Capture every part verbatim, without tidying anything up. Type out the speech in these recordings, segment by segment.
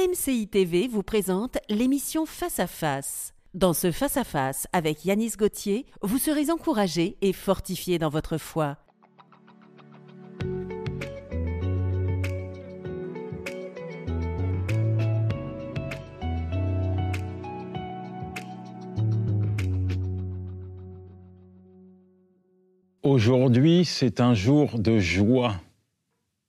M C I T V vous présente l'émission Face à Face. Dans ce Face à Face avec Yanis Gauthier, vous serez encouragé et fortifié dans votre foi. Aujourd'hui, c'est un jour de joie. Pourquoi ?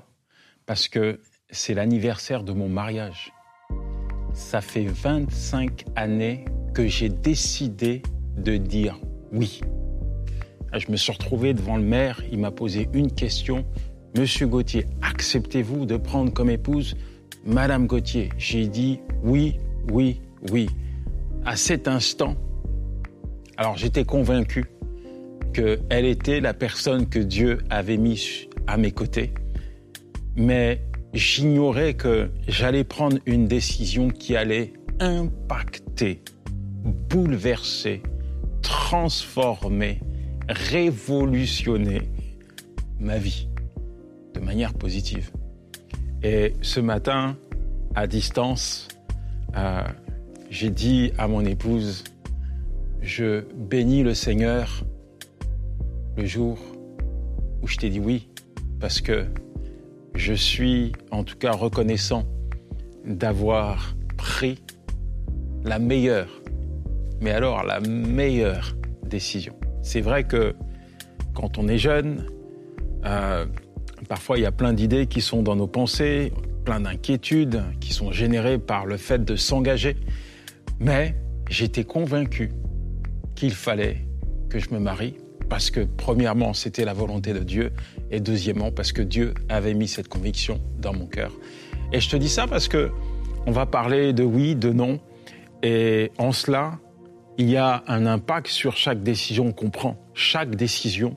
Parce que c'est l'anniversaire de mon mariage. Ça fait vingt-cinq années que j'ai décidé de dire oui. Je me suis retrouvé devant le maire, il m'a posé une question. « Monsieur Gauthier, acceptez-vous de prendre comme épouse Madame Gauthier ?» J'ai dit oui, oui, oui. À cet instant, alors j'étais convaincu qu'elle était la personne que Dieu avait mise à mes côtés. Mais j'ignorais que j'allais prendre une décision qui allait impacter, bouleverser, transformer, révolutionner ma vie de manière positive. Et ce matin, à distance, euh, j'ai dit à mon épouse, je bénis le Seigneur le jour où je t'ai dit oui, parce que je suis en tout cas reconnaissant d'avoir pris la meilleure, mais alors la meilleure décision. C'est vrai que quand on est jeune, euh, parfois il y a plein d'idées qui sont dans nos pensées, plein d'inquiétudes qui sont générées par le fait de s'engager, mais j'étais convaincu qu'il fallait que je me marie. Parce que, premièrement, c'était la volonté de Dieu, et deuxièmement, parce que Dieu avait mis cette conviction dans mon cœur. Et je te dis ça parce que on va parler de oui, de non, et en cela, il y a un impact sur chaque décision qu'on prend. Chaque décision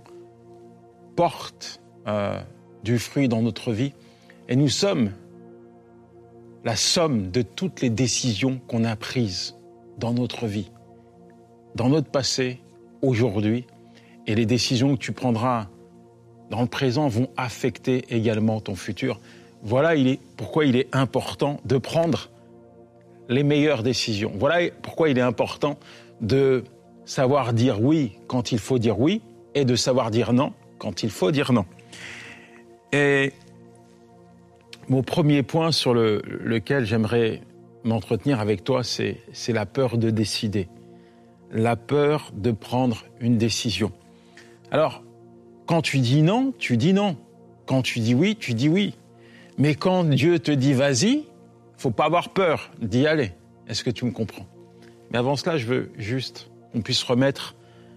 porte euh, du fruit dans notre vie, et nous sommes la somme de toutes les décisions qu'on a prises dans notre vie, dans notre passé, aujourd'hui. Et les décisions que tu prendras dans le présent vont affecter également ton futur. Voilà il est, pourquoi il est important de prendre les meilleures décisions. Voilà pourquoi il est important de savoir dire oui quand il faut dire oui et de savoir dire non quand il faut dire non. Et mon premier point sur le, lequel j'aimerais m'entretenir avec toi, c'est, c'est la peur de décider. La peur de prendre une décision. Alors, quand tu dis non, tu dis non. Quand tu dis oui, tu dis oui. Mais quand Dieu te dit vas-y, faut pas avoir peur d'y aller. Est-ce que tu me comprends ? Mais avant cela, je veux juste qu'on puisse remettre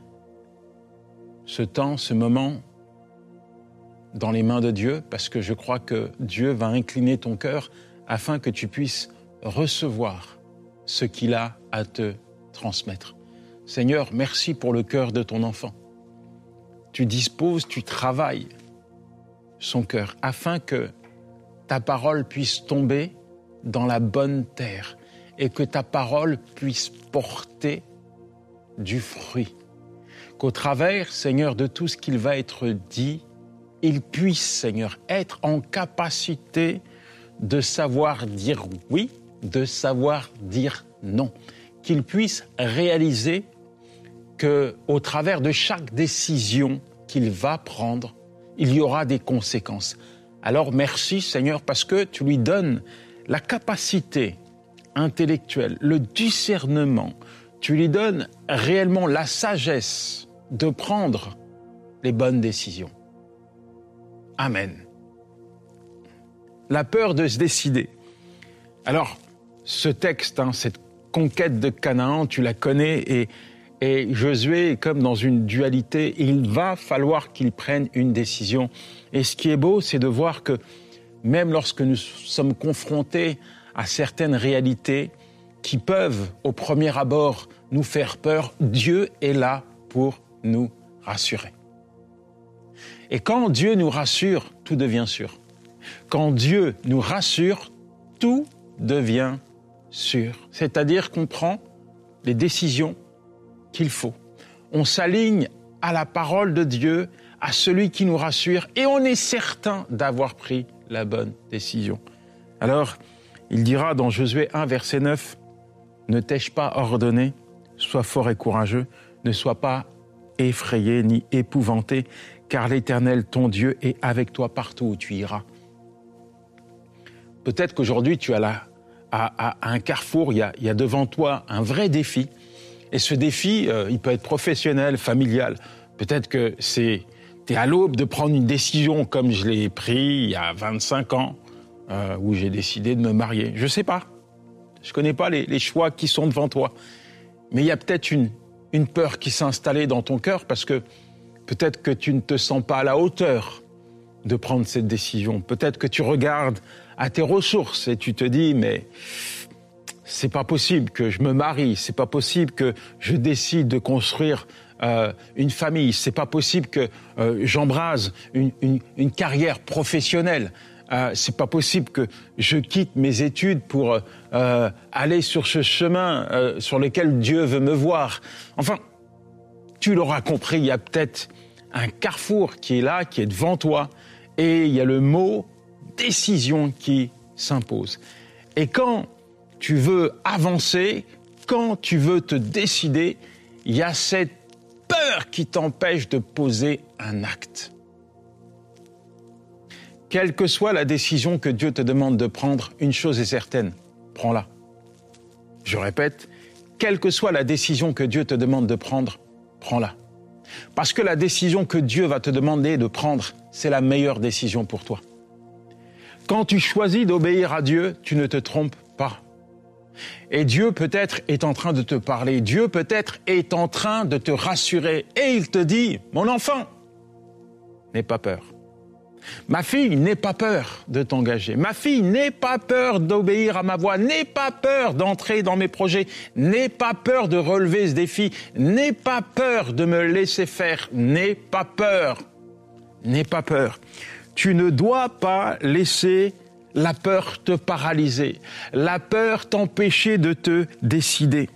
ce temps, ce moment dans les mains de Dieu, parce que je crois que Dieu va incliner ton cœur afin que tu puisses recevoir ce qu'il a à te transmettre. Seigneur, merci pour le cœur de ton enfant. Tu disposes, tu travailles son cœur afin que ta parole puisse tomber dans la bonne terre et que ta parole puisse porter du fruit. Qu'au travers, Seigneur, de tout ce qu'il va être dit, il puisse, Seigneur, être en capacité de savoir dire oui, de savoir dire non. Qu'il puisse réaliser qu'au travers de chaque décision qu'il va prendre, il y aura des conséquences. Alors merci Seigneur parce que tu lui donnes la capacité intellectuelle, le discernement, tu lui donnes réellement la sagesse de prendre les bonnes décisions. Amen. La peur de se décider. Alors, ce texte, hein, cette conquête de Canaan, tu la connais, et, et Josué est comme dans une dualité. Il va falloir qu'il prenne une décision. Et ce qui est beau, c'est de voir que même lorsque nous sommes confrontés à certaines réalités qui peuvent, au premier abord, nous faire peur, Dieu est là pour nous rassurer. Et quand Dieu nous rassure, tout devient sûr. Quand Dieu nous rassure, tout devient sûr. C'est-à-dire qu'on prend les décisions qu'il faut. On s'aligne à la parole de Dieu, à celui qui nous rassure, et on est certain d'avoir pris la bonne décision. Alors, Il dira dans Josué un, verset neuf, « Ne t'ai-je pas ordonné, sois fort et courageux, ne sois pas effrayé ni épouvanté, car l'Éternel, ton Dieu, est avec toi partout où tu iras. » Peut-être qu'aujourd'hui, tu as là, à, à, à un carrefour, il y, a, il y a devant toi un vrai défi. Et ce défi, euh, il peut être professionnel, familial. Peut-être que c'est, tu es à l'aube de prendre une décision comme je l'ai pris il y a vingt-cinq ans, euh, où j'ai décidé de me marier. Je ne sais pas. Je ne connais pas les, les choix qui sont devant toi. Mais il y a peut-être une, une peur qui s'est installée dans ton cœur parce que peut-être que tu ne te sens pas à la hauteur de prendre cette décision. Peut-être que tu regardes à tes ressources et tu te dis, mais c'est pas possible que je me marie, c'est pas possible que je décide de construire euh, une famille, c'est pas possible que euh, j'embrase une, une, une carrière professionnelle, euh, c'est pas possible que je quitte mes études pour euh, aller sur ce chemin euh, sur lequel Dieu veut me voir. Enfin, tu l'auras compris, il y a peut-être un carrefour qui est là, qui est devant toi, et il y a le mot décision qui s'impose. Et quand tu veux avancer, quand tu veux te décider, il y a cette peur qui t'empêche de poser un acte. Quelle que soit la décision que Dieu te demande de prendre, une chose est certaine, prends-la. Je répète, quelle que soit la décision que Dieu te demande de prendre, prends-la. Parce que la décision que Dieu va te demander de prendre, c'est la meilleure décision pour toi. Quand tu choisis d'obéir à Dieu, tu ne te trompes pas. Et Dieu peut-être est en train de te parler, Dieu peut-être est en train de te rassurer. Et il te dit, mon enfant, n'aie pas peur. Ma fille, n'aie pas peur de t'engager. Ma fille, n'aie pas peur d'obéir à ma voix. N'aie pas peur d'entrer dans mes projets. N'aie pas peur de relever ce défi. N'aie pas peur de me laisser faire. N'aie pas peur. N'aie pas peur. Tu ne dois pas laisser la peur te paralyser. La peur t'empêcher de te décider.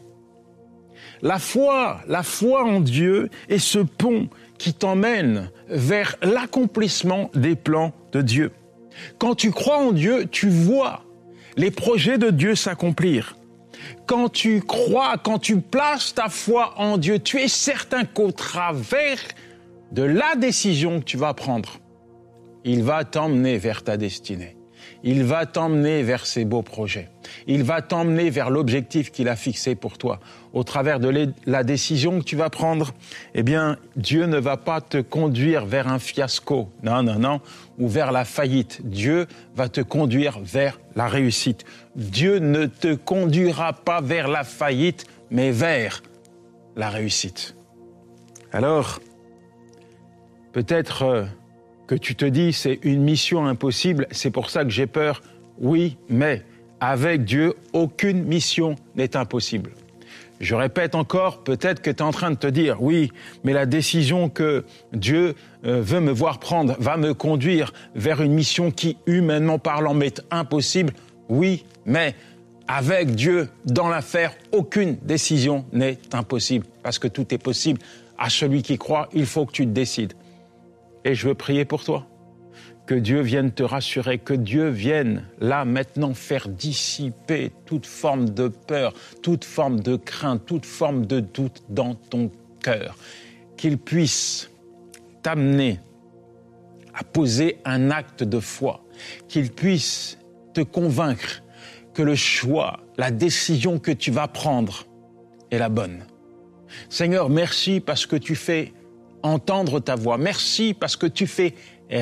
La foi, la foi en Dieu est ce pont qui t'emmène vers l'accomplissement des plans de Dieu. Quand tu crois en Dieu, tu vois les projets de Dieu s'accomplir. Quand tu crois, quand tu places ta foi en Dieu, tu es certain qu'au travers de la décision que tu vas prendre, il va t'emmener vers ta destinée. Il va t'emmener vers ses beaux projets. Il va t'emmener vers l'objectif qu'il a fixé pour toi. Au travers de la décision que tu vas prendre, eh bien, Dieu ne va pas te conduire vers un fiasco, non, non, non, ou vers la faillite. Dieu va te conduire vers la réussite. Dieu ne te conduira pas vers la faillite, mais vers la réussite. Alors, peut-être euh, que tu te dis, c'est une mission impossible, c'est pour ça que j'ai peur. Oui, mais avec Dieu, aucune mission n'est impossible. Je répète encore, peut-être que tu es en train de te dire, oui, mais la décision que Dieu euh, veut me voir prendre va me conduire vers une mission qui, humainement parlant, m'est impossible. Oui, mais avec Dieu, dans l'affaire, aucune décision n'est impossible, parce que tout est possible. À celui qui croit, il faut que tu te décides. Et je veux prier pour toi, que Dieu vienne te rassurer, que Dieu vienne, là, maintenant, faire dissiper toute forme de peur, toute forme de crainte, toute forme de doute dans ton cœur. Qu'il puisse t'amener à poser un acte de foi, qu'il puisse te convaincre que le choix, la décision que tu vas prendre est la bonne. Seigneur, merci parce que tu fais entendre ta voix. Merci parce que tu fais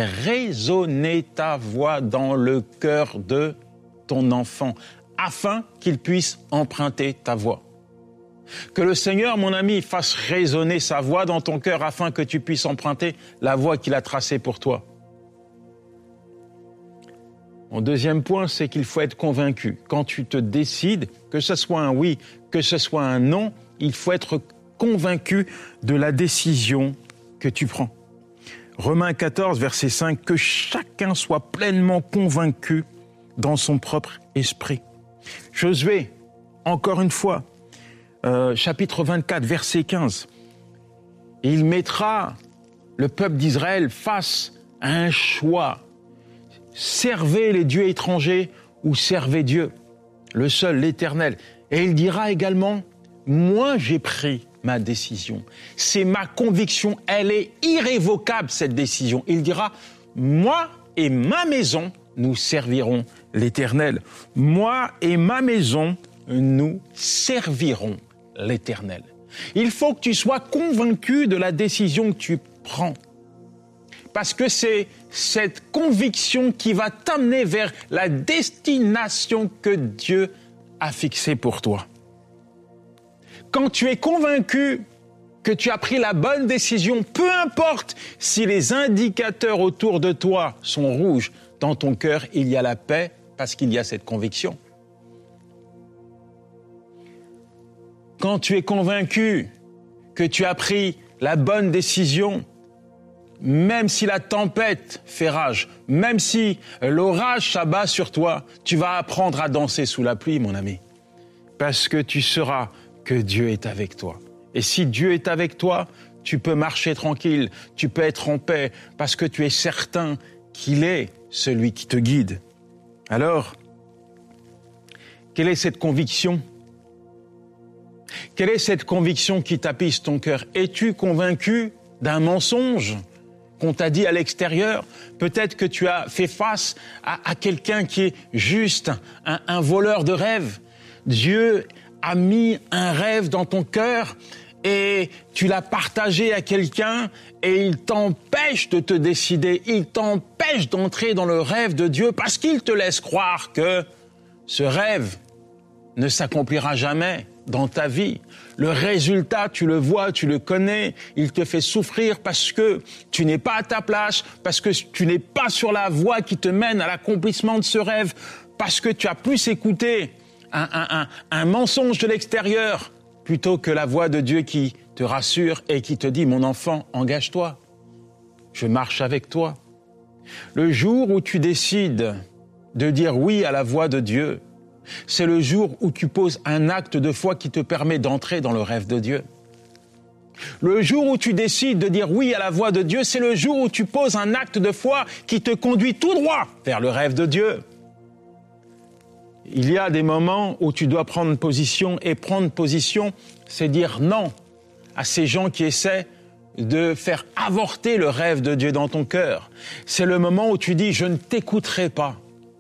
résonner ta voix dans le cœur de ton enfant, afin qu'il puisse emprunter ta voix. Que le Seigneur, mon ami, fasse résonner sa voix dans ton cœur afin que tu puisses emprunter la voie qu'il a tracée pour toi. Mon deuxième point, c'est qu'il faut être convaincu. Quand tu te décides, que ce soit un oui, que ce soit un non, il faut être convaincu de la décision que tu prends. Romains quatorze, verset cinq, que chacun soit pleinement convaincu dans son propre esprit. Josué, encore une fois, euh, chapitre vingt-quatre, verset quinze, il mettra le peuple d'Israël face à un choix. Servez les dieux étrangers ou servez Dieu. le seul, l'Éternel. Et il dira également, moi j'ai pris ma décision. C'est ma conviction, elle est irrévocable cette décision. Il dira, moi et ma maison, nous servirons l'Éternel. Moi et ma maison, nous servirons l'Éternel. Il faut que tu sois convaincu de la décision que tu prends. Parce que c'est cette conviction qui va t'amener vers la destination que Dieu a fixée pour toi. Quand tu es convaincu que tu as pris la bonne décision, peu importe si les indicateurs autour de toi sont rouges, dans ton cœur, il y a la paix parce qu'il y a cette conviction. Quand tu es convaincu que tu as pris la bonne décision, même si la tempête fait rage, même si l'orage s'abat sur toi, tu vas apprendre à danser sous la pluie, mon ami. Parce que tu sauras que Dieu est avec toi. Et si Dieu est avec toi, tu peux marcher tranquille, tu peux être en paix, parce que tu es certain qu'il est celui qui te guide. Alors, quelle est cette conviction ? Quelle est cette conviction qui tapisse ton cœur ? Es-tu convaincu d'un mensonge qu'on t'a dit à l'extérieur? Peut-être que tu as fait face à, à quelqu'un qui est juste un, un voleur de rêves. Dieu a mis un rêve dans ton cœur et tu l'as partagé à quelqu'un et il t'empêche de te décider, il t'empêche d'entrer dans le rêve de Dieu parce qu'il te laisse croire que ce rêve ne s'accomplira jamais dans ta vie. Le résultat, tu le vois, tu le connais, il te fait souffrir parce que tu n'es pas à ta place, parce que tu n'es pas sur la voie qui te mène à l'accomplissement de ce rêve, parce que tu as plus écouté un, un, un, un mensonge de l'extérieur plutôt que la voix de Dieu qui te rassure et qui te dit « Mon enfant, engage-toi, je marche avec toi ». Le jour où tu décides de dire oui à la voix de Dieu, c'est le jour où tu poses un acte de foi qui te permet d'entrer dans le rêve de Dieu. Le jour où tu décides de dire oui à la voix de Dieu, c'est le jour où tu poses un acte de foi qui te conduit tout droit vers le rêve de Dieu. Il y a des moments où tu dois prendre position, et prendre position, c'est dire non à ces gens qui essaient de faire avorter le rêve de Dieu dans ton cœur. C'est le moment où tu dis « je ne t'écouterai pas ».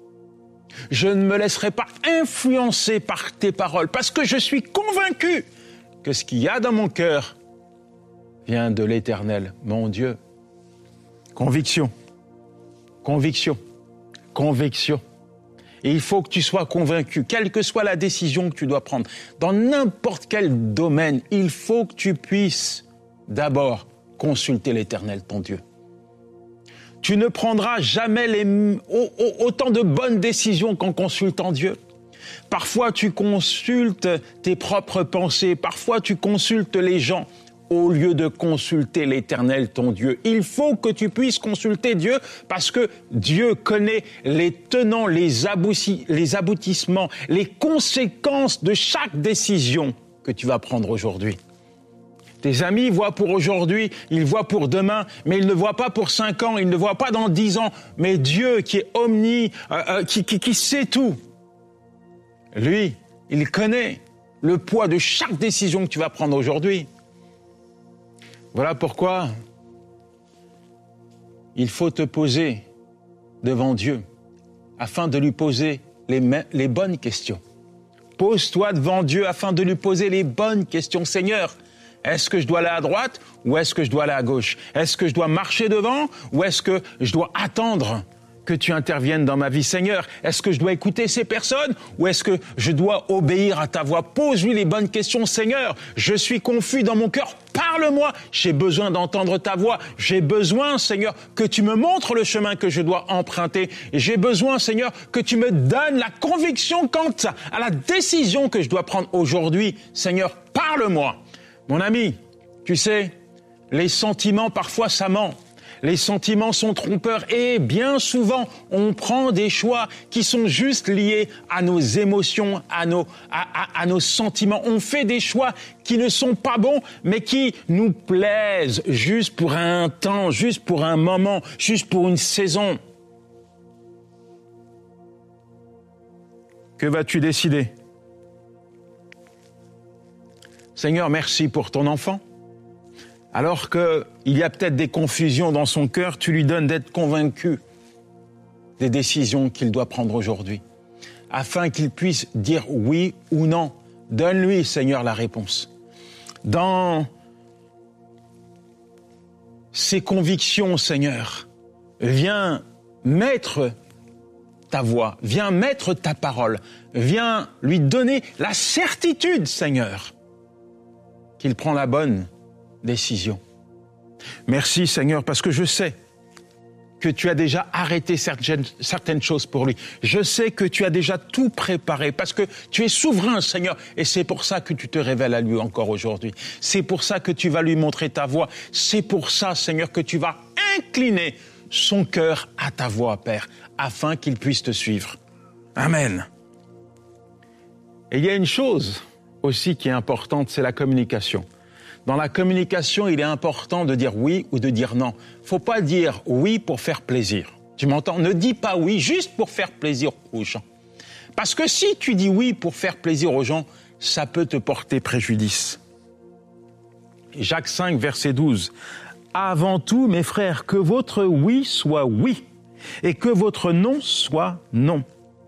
Je ne me laisserai pas influencer par tes paroles parce que je suis convaincu que ce qu'il y a dans mon cœur vient de l'Éternel, mon Dieu. Conviction, conviction, conviction. Et il faut que tu sois convaincu, quelle que soit la décision que tu dois prendre, dans n'importe quel domaine, il faut que tu puisses d'abord consulter l'Éternel, ton Dieu. Tu ne prendras jamais les, autant de bonnes décisions qu'en consultant Dieu. Parfois, tu consultes tes propres pensées. Parfois, tu consultes les gens au lieu de consulter l'Éternel, ton Dieu. Il faut que tu puisses consulter Dieu parce que Dieu connaît les tenants, les, aboutis, les aboutissements, les conséquences de chaque décision que tu vas prendre aujourd'hui. Tes amis voient pour aujourd'hui, ils voient pour demain, mais ils ne voient pas pour cinq ans, ils ne voient pas dans dix ans. Mais Dieu qui est omni, euh, euh, qui, qui, qui sait tout, lui, il connaît le poids de chaque décision que tu vas prendre aujourd'hui. Voilà pourquoi il faut te poser devant Dieu afin de lui poser les, les bonnes questions. Pose-toi devant Dieu afin de lui poser les bonnes questions. Seigneur, est-ce que je dois aller à droite ou est-ce que je dois aller à gauche? Est-ce que je dois marcher devant ou est-ce que je dois attendre que tu interviennes dans ma vie? Seigneur, est-ce que je dois écouter ces personnes ou est-ce que je dois obéir à ta voix? Pose-lui les bonnes questions. Seigneur, je suis confus dans mon cœur. Parle-moi. J'ai besoin d'entendre ta voix. J'ai besoin, Seigneur, que tu me montres le chemin que je dois emprunter. Et j'ai besoin, Seigneur, que tu me donnes la conviction quant à la décision que je dois prendre aujourd'hui. Seigneur, parle-moi. Mon ami, tu sais, les sentiments, parfois, ça ment. Les sentiments sont trompeurs et bien souvent, on prend des choix qui sont juste liés à nos émotions, à nos, à, à, à nos sentiments. On fait des choix qui ne sont pas bons, mais qui nous plaisent juste pour un temps, juste pour un moment, juste pour une saison. Que vas-tu décider? Seigneur, merci pour ton enfant. Alors qu'il y a peut-être des confusions dans son cœur, tu lui donnes d'être convaincu des décisions qu'il doit prendre aujourd'hui, afin qu'il puisse dire oui ou non. Donne-lui, Seigneur, la réponse. Dans ses convictions, Seigneur, viens mettre ta voix, viens mettre ta parole, viens lui donner la certitude, Seigneur, qu'il prend la bonne décision. Merci, Seigneur, parce que je sais que tu as déjà arrêté certaines, certaines choses pour lui. Je sais que tu as déjà tout préparé parce que tu es souverain, Seigneur, et c'est pour ça que tu te révèles à lui encore aujourd'hui. C'est pour ça que tu vas lui montrer ta voix. C'est pour ça, Seigneur, que tu vas incliner son cœur à ta voix, Père, afin qu'il puisse te suivre. Amen. Et il y a une chose aussi qui est importante, c'est la communication. Dans la communication, il est important de dire oui ou de dire non. Faut pas dire oui pour faire plaisir. Tu m'entends? Ne dis pas oui juste pour faire plaisir aux gens. Parce que si tu dis oui pour faire plaisir aux gens, ça peut te porter préjudice. Jacques cinq, verset douze. Avant tout, mes frères, que votre oui soit oui et que votre non soit non.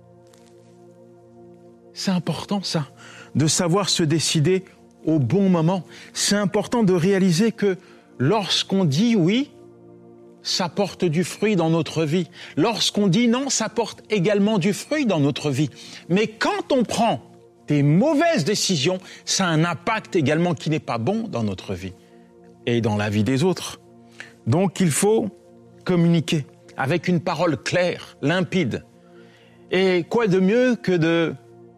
C'est important, ça, de savoir se décider au bon moment. C'est important de réaliser que lorsqu'on dit oui, ça porte du fruit dans notre vie. Lorsqu'on dit non, ça porte également du fruit dans notre vie. Mais quand on prend des mauvaises décisions, ça a un impact également qui n'est pas bon dans notre vie et dans la vie des autres. Donc il faut communiquer avec une parole claire, limpide. Et quoi de mieux que de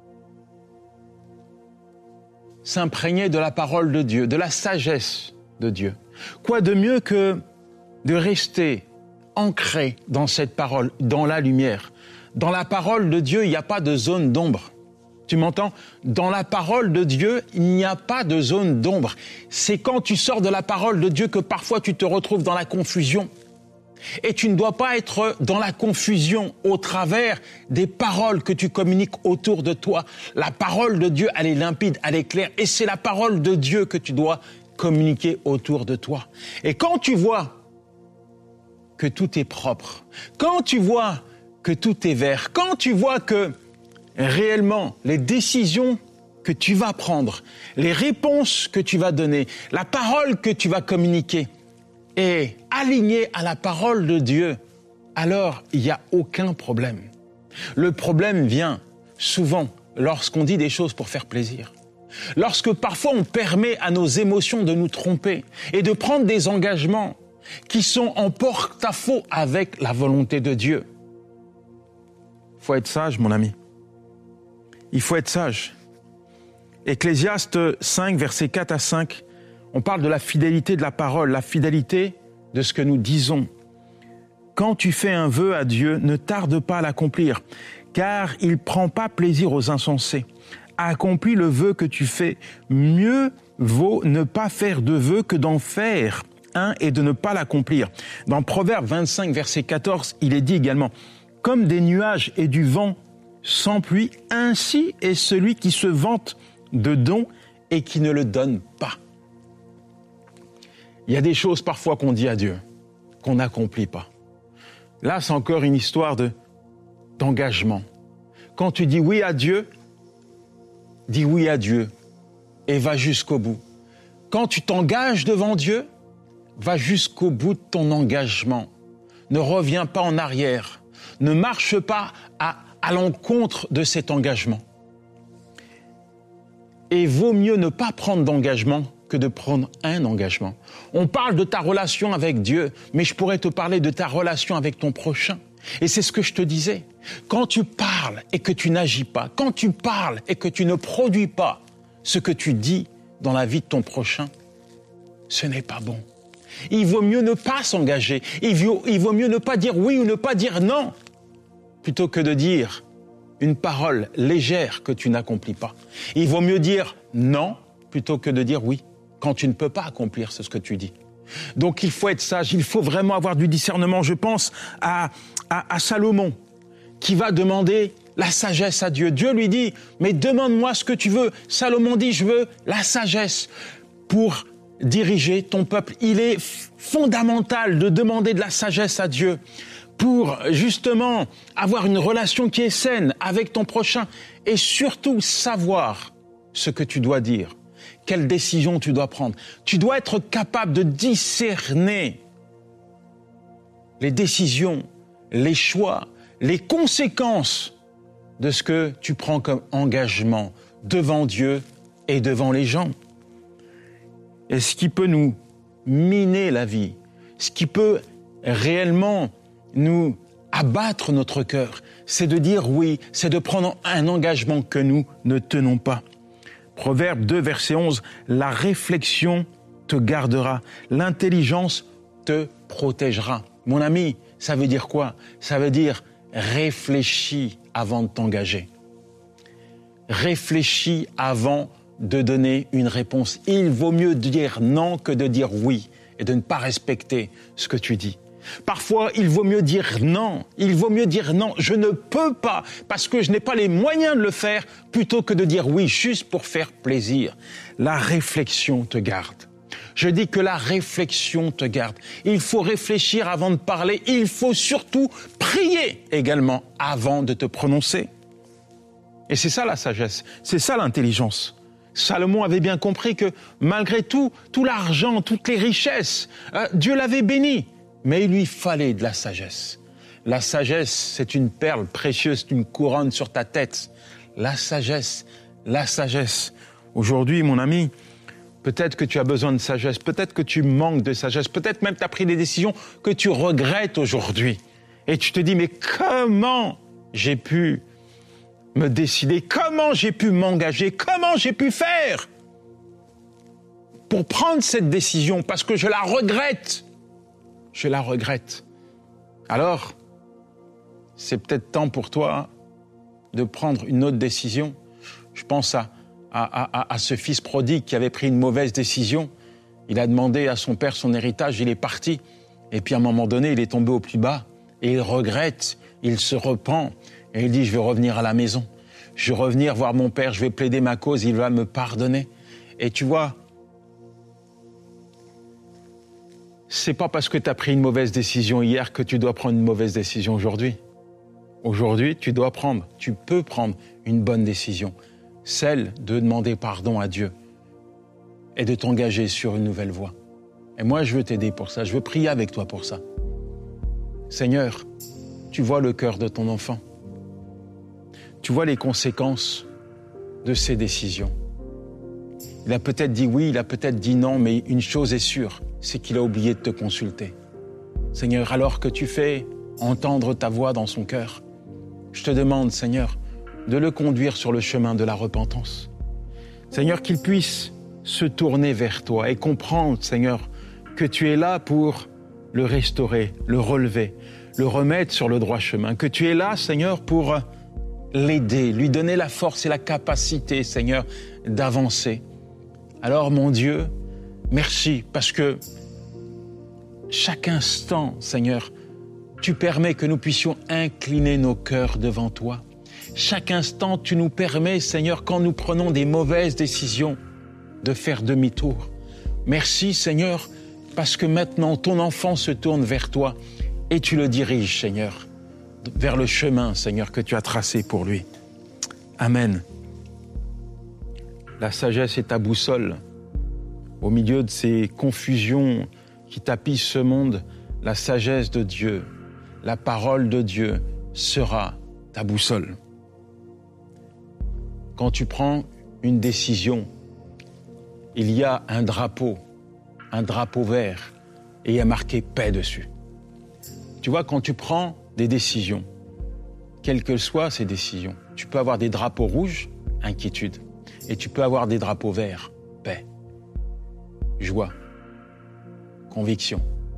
s'imprégner de la parole de Dieu, de la sagesse de Dieu. Quoi de mieux que de rester ancré dans cette parole, dans la lumière. Dans la parole de Dieu, il n'y a pas de zone d'ombre. Tu m'entends? Dans la parole de Dieu, il n'y a pas de zone d'ombre. C'est quand tu sors de la parole de Dieu que parfois tu te retrouves dans la confusion. Et tu ne dois pas être dans la confusion au travers des paroles que tu communiques autour de toi. La parole de Dieu, elle est limpide, elle est claire. Et c'est la parole de Dieu que tu dois communiquer autour de toi. Et quand tu vois que tout est propre, quand tu vois que tout est vert, quand tu vois que réellement les décisions que tu vas prendre, les réponses que tu vas donner, la parole que tu vas communiquer, est aligné à la parole de Dieu, alors il n'y a aucun problème. Le problème vient souvent lorsqu'on dit des choses pour faire plaisir. Lorsque parfois on permet à nos émotions de nous tromper et de prendre des engagements qui sont en porte-à-faux avec la volonté de Dieu. Il faut être sage, mon ami. Il faut être sage. Ecclésiaste cinq, versets quatre à cinq, on parle de la fidélité de la parole, la fidélité de ce que nous disons. Quand tu fais un vœu à Dieu, ne tarde pas à l'accomplir, car il ne prend pas plaisir aux insensés. Accomplis le vœu que tu fais. Mieux vaut ne pas faire de vœu que d'en faire un et de ne pas l'accomplir. Dans Proverbe vingt-cinq, verset quatorze, il est dit également, « Comme des nuages et du vent sans pluie, ainsi est celui qui se vante de dons et qui ne le donne pas. » Il y a des choses parfois qu'on dit à Dieu, qu'on n'accomplit pas. Là, c'est encore une histoire de, d'engagement. Quand tu dis oui à Dieu, dis oui à Dieu et va jusqu'au bout. Quand tu t'engages devant Dieu, va jusqu'au bout de ton engagement. Ne reviens pas en arrière. Ne marche pas à, à l'encontre de cet engagement. Et vaut mieux ne pas prendre d'engagement que de prendre un engagement. On parle de ta relation avec Dieu, mais je pourrais te parler de ta relation avec ton prochain. Et c'est ce que je te disais. Quand tu parles et que tu n'agis pas, quand tu parles et que tu ne produis pas ce que tu dis dans la vie de ton prochain, ce n'est pas bon. Il vaut mieux ne pas s'engager. Il vaut, il vaut mieux ne pas dire oui ou ne pas dire non, plutôt que de dire une parole légère que tu n'accomplis pas. Il vaut mieux dire non plutôt que de dire oui, quand tu ne peux pas accomplir ce que tu dis. Donc il faut être sage, il faut vraiment avoir du discernement. Je pense à, à, à Salomon, qui va demander la sagesse à Dieu. Dieu lui dit, mais demande-moi ce que tu veux. Salomon dit, je veux la sagesse pour diriger ton peuple. Il est fondamental de demander de la sagesse à Dieu pour justement avoir une relation qui est saine avec ton prochain et surtout savoir ce que tu dois dire, quelle décision tu dois prendre. Tu dois être capable de discerner les décisions, les choix, les conséquences de ce que tu prends comme engagement devant Dieu et devant les gens. Et ce qui peut nous miner la vie, ce qui peut réellement nous abattre notre cœur, c'est de dire oui, c'est de prendre un engagement que nous ne tenons pas. Proverbe deux, verset onze, la réflexion te gardera, l'intelligence te protégera. Mon ami, ça veut dire quoi? Ça veut dire réfléchis avant de t'engager. Réfléchis avant de donner une réponse. Il vaut mieux dire non que de dire oui et de ne pas respecter ce que tu dis. Parfois, il vaut mieux dire non. Il vaut mieux dire non, je ne peux pas parce que je n'ai pas les moyens de le faire plutôt que de dire oui juste pour faire plaisir. La réflexion te garde. Je dis que la réflexion te garde. Il faut réfléchir avant de parler. Il faut surtout prier également avant de te prononcer. Et c'est ça la sagesse, c'est ça l'intelligence. Salomon avait bien compris que malgré tout, tout l'argent, toutes les richesses, euh, Dieu l'avait béni. Mais il lui fallait de la sagesse. La sagesse, c'est une perle précieuse, une couronne sur ta tête. La sagesse, la sagesse. Aujourd'hui, mon ami, peut-être que tu as besoin de sagesse, peut-être que tu manques de sagesse, peut-être même que tu as pris des décisions que tu regrettes aujourd'hui. Et tu te dis, mais comment j'ai pu me décider, comment j'ai pu m'engager, comment j'ai pu faire pour prendre cette décision, parce que je la regrette. Je la regrette. Alors, c'est peut-être temps pour toi de prendre une autre décision. Je pense à, à, à, à ce fils prodigue qui avait pris une mauvaise décision. Il a demandé à son père son héritage, il est parti. Et puis à un moment donné, il est tombé au plus bas. Et il regrette, il se repent. Et il dit, je vais revenir à la maison. Je vais revenir voir mon père, je vais plaider ma cause, il va me pardonner. Et tu vois, c'est pas parce que tu as pris une mauvaise décision hier que tu dois prendre une mauvaise décision aujourd'hui. Aujourd'hui, tu dois prendre, tu peux prendre une bonne décision, celle de demander pardon à Dieu et de t'engager sur une nouvelle voie. Et moi, je veux t'aider pour ça, je veux prier avec toi pour ça. Seigneur, tu vois le cœur de ton enfant. Tu vois les conséquences de ses décisions. Il a peut-être dit oui, il a peut-être dit non, mais une chose est sûre, c'est qu'il a oublié de te consulter. Seigneur, alors que tu fais entendre ta voix dans son cœur, je te demande, Seigneur, de le conduire sur le chemin de la repentance. Seigneur, qu'il puisse se tourner vers toi et comprendre, Seigneur, que tu es là pour le restaurer, le relever, le remettre sur le droit chemin, que tu es là, Seigneur, pour l'aider, lui donner la force et la capacité, Seigneur, d'avancer. Alors, mon Dieu, merci, parce que chaque instant, Seigneur, tu permets que nous puissions incliner nos cœurs devant toi. Chaque instant, tu nous permets, Seigneur, quand nous prenons des mauvaises décisions, de faire demi-tour. Merci, Seigneur, parce que maintenant, ton enfant se tourne vers toi et tu le diriges, Seigneur, vers le chemin, Seigneur, que tu as tracé pour lui. Amen. La sagesse est ta boussole. Au milieu de ces confusions qui tapissent ce monde, la sagesse de Dieu, la parole de Dieu sera ta boussole. Quand tu prends une décision, il y a un drapeau, un drapeau vert, et il y a marqué paix dessus. Tu vois, quand tu prends des décisions, quelles que soient ces décisions, tu peux avoir des drapeaux rouges, inquiétude, et tu peux avoir des drapeaux verts, paix, joie, conviction.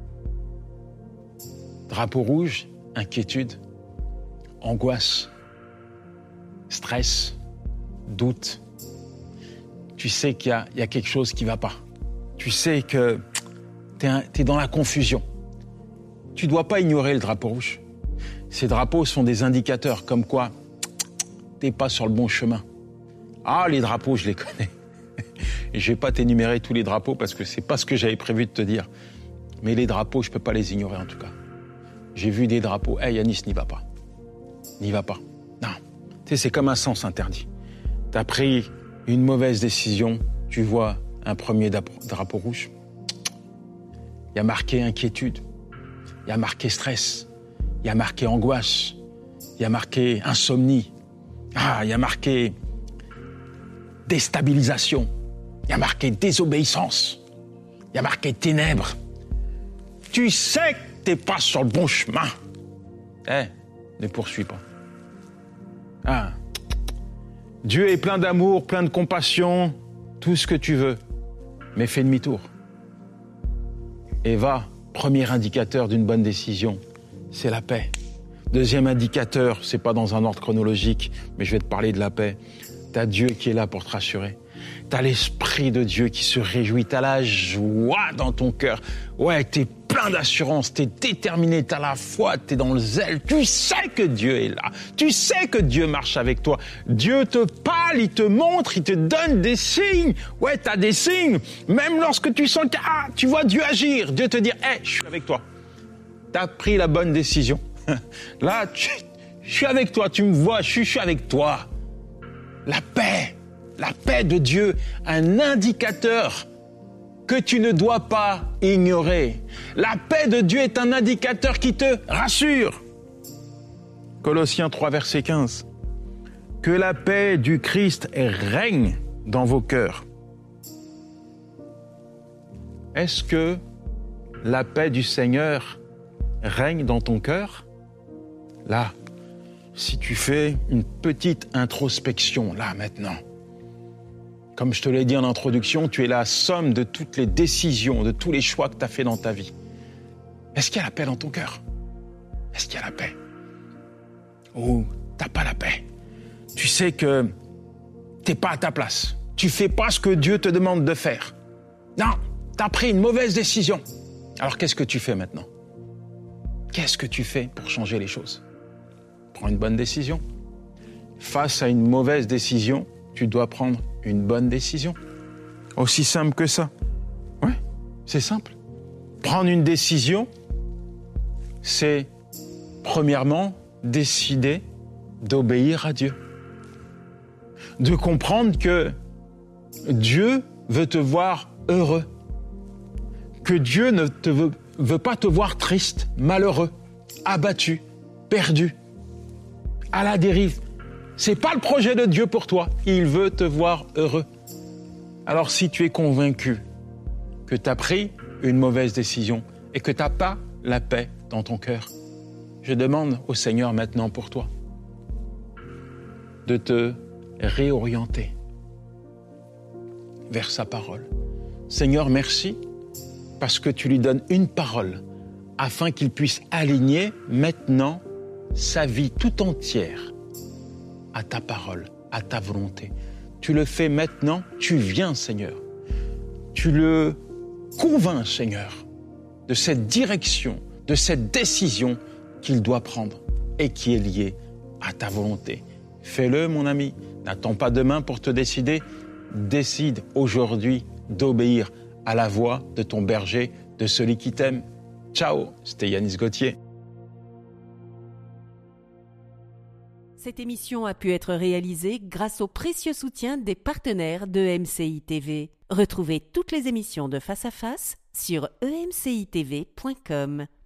Drapeau rouge, inquiétude, angoisse, stress, doute. Tu sais qu'il y a, il y a quelque chose qui ne va pas. Tu sais que tu es dans la confusion. Tu ne dois pas ignorer le drapeau rouge. Ces drapeaux sont des indicateurs comme quoi t'es pas sur le bon chemin. Ah, les drapeaux, je les connais. Et je vais pas t'énumérer tous les drapeaux parce que c'est pas ce que j'avais prévu de te dire. Mais les drapeaux, je peux pas les ignorer en tout cas. J'ai vu des drapeaux. Hey Yanis, n'y va pas. N'y va pas. Non. Tu sais, c'est comme un sens interdit. T'as pris une mauvaise décision, tu vois un premier drapeau rouge. Il y a marqué inquiétude. Il y a marqué stress. Il y a marqué angoisse. Il y a marqué insomnie. Ah, il y a marqué déstabilisation. Il y a marqué désobéissance. Il y a marqué ténèbres. Tu sais que t'es pas sur le bon chemin. Eh, ne poursuis pas. Ah. Dieu est plein d'amour, plein de compassion, tout ce que tu veux. Mais fais demi-tour. Et va, premier indicateur d'une bonne décision, c'est la paix. Deuxième indicateur, c'est pas dans un ordre chronologique, mais je vais te parler de la paix. T'as Dieu qui est là pour te rassurer. T'as l'Esprit de Dieu qui se réjouit. T'as la joie dans ton cœur. Ouais, t'es plein d'assurance, t'es déterminé, t'as la foi, t'es dans le zèle. Tu sais que Dieu est là. Tu sais que Dieu marche avec toi. Dieu te parle, il te montre, il te donne des signes. Ouais, t'as des signes. Même lorsque tu sens que ah, tu vois Dieu agir, Dieu te dit, hé, hey, je suis avec toi. T'as pris la bonne décision. Là, tu, je suis avec toi, tu me vois, je suis, je suis avec toi. La paix, la paix de Dieu, un indicateur que tu ne dois pas ignorer. La paix de Dieu est un indicateur qui te rassure. Colossiens trois, verset quinze. Que la paix du Christ règne dans vos cœurs. Est-ce que la paix du Seigneur règne dans ton cœur? Là, si tu fais une petite introspection, là, maintenant, comme je te l'ai dit en introduction, tu es la somme de toutes les décisions, de tous les choix que tu as fait dans ta vie. Est-ce qu'il y a la paix dans ton cœur? Est-ce qu'il y a la paix? Ou t'as pas la paix? Tu sais que t'es pas à ta place. Tu fais pas ce que Dieu te demande de faire. Non, t'as pris une mauvaise décision. Alors qu'est-ce que tu fais maintenant? Qu'est-ce que tu fais pour changer les choses? Prends une bonne décision. Face à une mauvaise décision, tu dois prendre une bonne décision. Aussi simple que ça. Ouais, c'est simple. Prendre une décision, c'est premièrement décider d'obéir à Dieu. De comprendre que Dieu veut te voir heureux. Que Dieu ne te veut, veut pas te voir triste, malheureux, abattu, perdu, à la dérive. C'est pas le projet de Dieu pour toi. Il veut te voir heureux. Alors si tu es convaincu que tu as pris une mauvaise décision et que tu n'as pas la paix dans ton cœur, je demande au Seigneur maintenant pour toi de te réorienter vers sa parole. Seigneur, merci parce que tu lui donnes une parole afin qu'il puisse aligner maintenant sa vie tout entière à ta parole, à ta volonté. Tu le fais maintenant, tu viens, Seigneur. Tu le convaincs, Seigneur, de cette direction, de cette décision qu'il doit prendre et qui est liée à ta volonté. Fais-le, mon ami. N'attends pas demain pour te décider. Décide aujourd'hui d'obéir à la voix de ton berger, de celui qui t'aime. Ciao, c'était Yanis Gauthier. Cette émission a pu être réalisée grâce au précieux soutien des partenaires de E M C I T V. Retrouvez toutes les émissions de Face à Face sur e m c i t v point com.